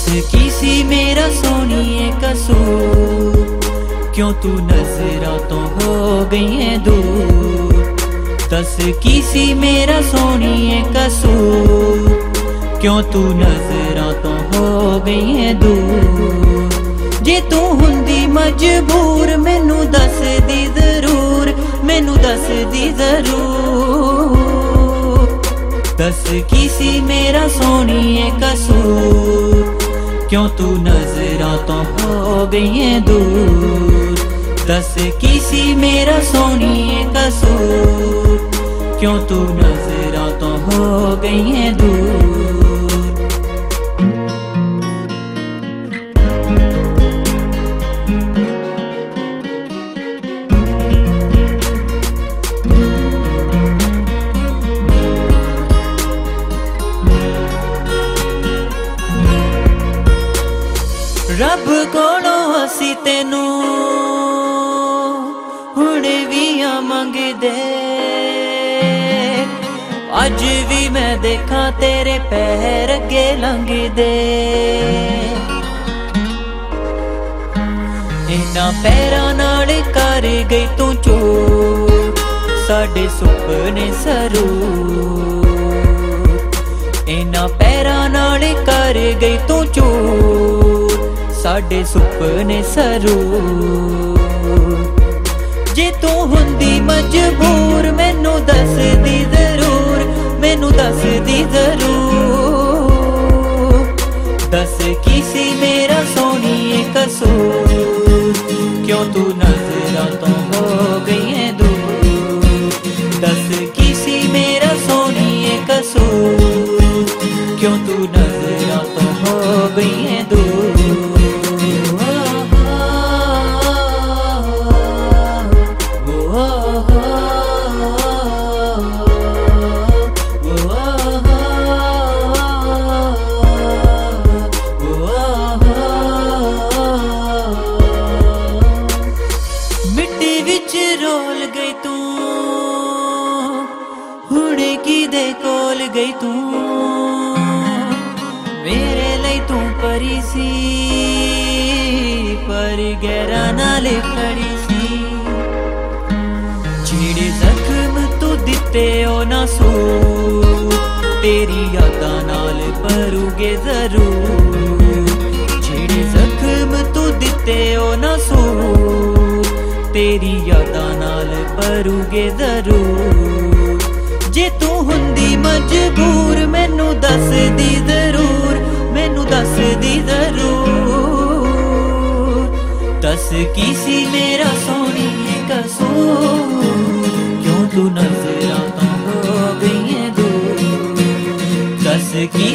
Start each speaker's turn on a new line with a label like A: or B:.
A: की सी मेरा सोनिए कसूर, क्यों तू नजरा तो हो गई है दूर। दस की सी मेरा सोनिए कसूर, क्यों तू नजरा तो हो गई है दूर। जे तू हुंदी मजबूर मैनू दस दी जरूर, मैनू दस दी जरूर। दस की सी मेरा सोनिए कसूर, क्यों तू नजरा तो हो गई है दूर। दस की सी मेरा सोनिए कसूर, क्यों तू नजरा तो हो गई है दूर। रब कोलों असी तेनू हुणे भी मंगदे, अज भी मैं देखा तेरे पैर अगे लंघदे। इन्हां पैरां नाल कर गई तू चूर, साडे सुपने सरूर। इन्हां पैरां नाल कर गई तू चूर, साडे सुपने सरूर। जे तू हुंदी मजबूर मैनू दस दी जरूर, मैनू दस दी जरूर। दस की सी मेरा सोनिए कसूर, क्यों तू नजरा तो हो गई है दूर। दस की सी मेरा सोनिए कसूर, क्यों तू नजरा तो हो गई है दूर। रोल गई तू हुणे किदे कोल गई तू, मेरे लिए तू परी सी पर गहरा नाले खड़ी सी। जेड़े जख्म तू दिते ओ ना सू, तेरी यादां नाल भरूगे जरूर। जेड़े जख्म तू दिते ओ ना सू, तेरी यादां नाल भरूगे जरूर। जे तू हुंदी मजबूर मैनू दस दी जरूर, मैनू दस दी जरूर। दस की सी मेरा सोनिए कसूर, क्यों तू नजरा तो हो गई है दूर। दस की